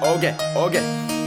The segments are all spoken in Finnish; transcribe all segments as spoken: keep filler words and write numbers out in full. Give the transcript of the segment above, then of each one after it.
Okei, okei.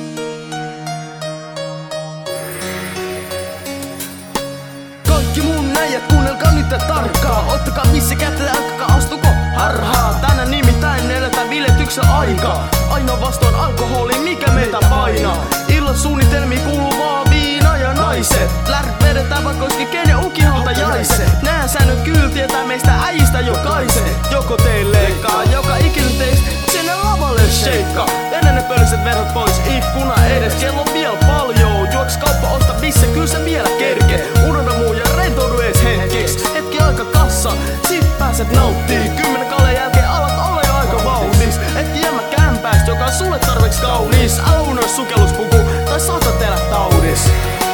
Kaikki mun äijät, kuunnelkaa nyt tarkkaa. Ottakaa missä kättä ja älkääkä astuko harhaa. Tänään nimittäin eletään biletyksen aikaa. Ainoa vastoin alkoholi, mikä meitä painaa. Illan suunnitelmiin kuuluu vaan viina ja naiset. Lärp vedetään vaikka oiskin kenen ukihaltajaiset. Nää säännöt kyllä tietää meistä äijistä jokaisen. Joko teille leikkaa, joka ikinen teistä sinne lavalle sheikkaa. Ennen ne pölliset verhot pois ikkuna edes. Kello on vielä paljon, juoks kauppa osta missä kyllä sä vielä kerkee. Unohda muu ja rentoudu ees hetkeksi. Hetki aika kassa, sit pääset nauttii. Kymmenen kalleen jälkeen alat ole aika vauhdis. Et jäämä kämpäistä, joka on sulle tarpeeksi kaunis. Älä unohda sukelluspuku tai saatat elää taudis.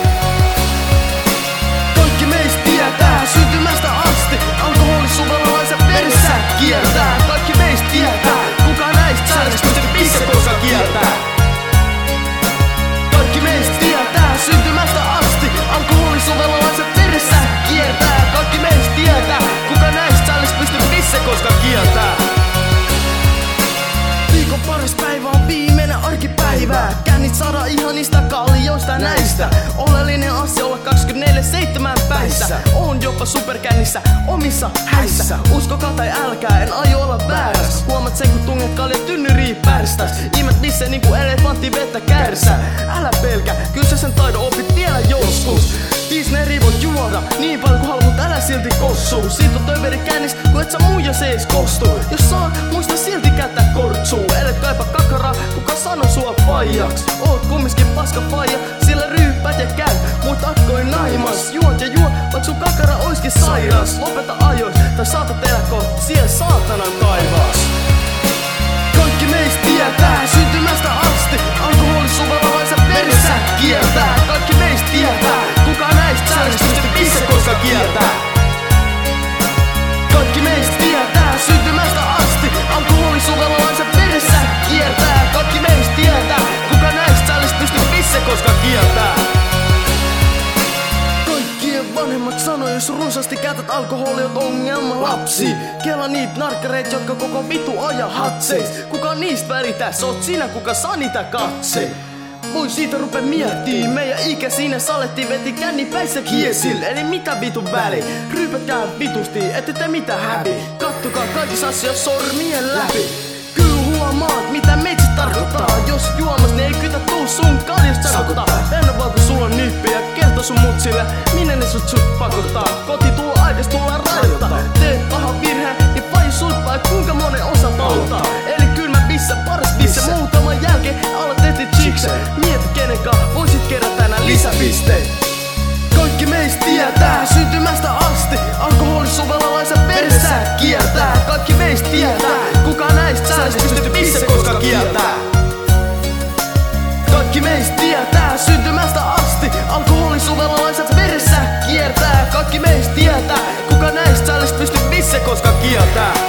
Kaikki meistä tietää syntymästä asti. Alkoholi suvellalaisen perssä kiertää. Kaikki meistä tietää, kuka näistä säännöistä pysty pisse koska kieltää. Kaikki meistä tietää syntymästä asti. Alkoholi suvellalaisen perssä kiertää. Kaikki meistä tietää, kuka näistä säännöistä pysty pisse koska kieltää. Viikon paras päivä on viimeinen arkipäivää. Kännit saada ihanista kallioista näistä. Oleellinen asia olla kaksikymmentäneljä seitsemän päissä. Oon jopa superkännissä omissa häissä. Uskokaa tai älkää, en aio olla vääräs. Huomaat sen kun tunget kaljat tynnyriin pärstäs. Ihmet missä niinku elefantti vettä kärsää. Älä pelkä, kyllä sä sen taidon opit vielä joskus. Disney voit juoda niin paljon kun haluat, mut älä silti kossuu. Siitä on toiveri kännis, kun et sä muija seis kostuu. Jos saa, muista silti käyttää kortsuu. Elet kaipa kakaraa, kuka sano sua faijaks. Oot kumminkin paska faija, sillä ryyppäät ja käy. Mut akkoin naimas, juot ja juo, vaik sun kakara oiskin sairas. Lopeta ajois, tai saatat elää kohta siellä saatanan taivaas. Kaikki meistä tietää syntymästä asti. Alkoholi suvellalaisen perssä kiertää. Kaikki meistä tietää, kuka näistä säännöistä pystyy pisse koska kieltää. Kaikki meistä tietää syntymästä asti. Alkoholi suvellalaisen perssä kiertää. Kaikki meistä tietää, kuka näistä säännöistä pystyy pisse koska kieltää. Kaikkien vanhemmat sanoo, jos runsaasti käytät alkoholia, oot ongelma lapsi. Kela niit narkkareet, jotka koko vitu aja hatseis. Kuka niistä välitäs, oot sinä kuka saa niitä katse. Voi siitä rupee miettii, meidän ikä siinä saletti veti känni päissä kiesil. Eli mitä vitun väli, ryypätkää vitusti, ette te mitä hävi. Kattokaa kaikissa asioissa sormien läpi. Kyllä huomaat mitä meitsit tarkoittaa. Jos juomas ne ei kytä tuu sun kaljasta sakottaa. Ennen vaan kun sulla on nippi ja kerto sun mutsille, minne ne sut sut pakottaa. Koti tuo aikas tullaan rajoittaa. Teet paha virhe, niin vai sut vai kuinka monen osa auttaa. Eli kylmä pissa, paras pissa, muutaman jälkeen alat etit chikse. Mieti kenenkaan voisit kerätä nää lisäpisteet. Kaikki meistä tietää syntymästä asti. Alkoholi suvellalaisen perssä kiertää. Kaikki meistä tietää, kuka näistä säännöistä pystyy pisse koska kieltää. Kaikki meistä tietää syntymästä asti. Alkoholi suvellalaisen perssä kiertää. Kaikki meistä tietää, kuka näistä säännöistä pystyy pisse koska kieltää.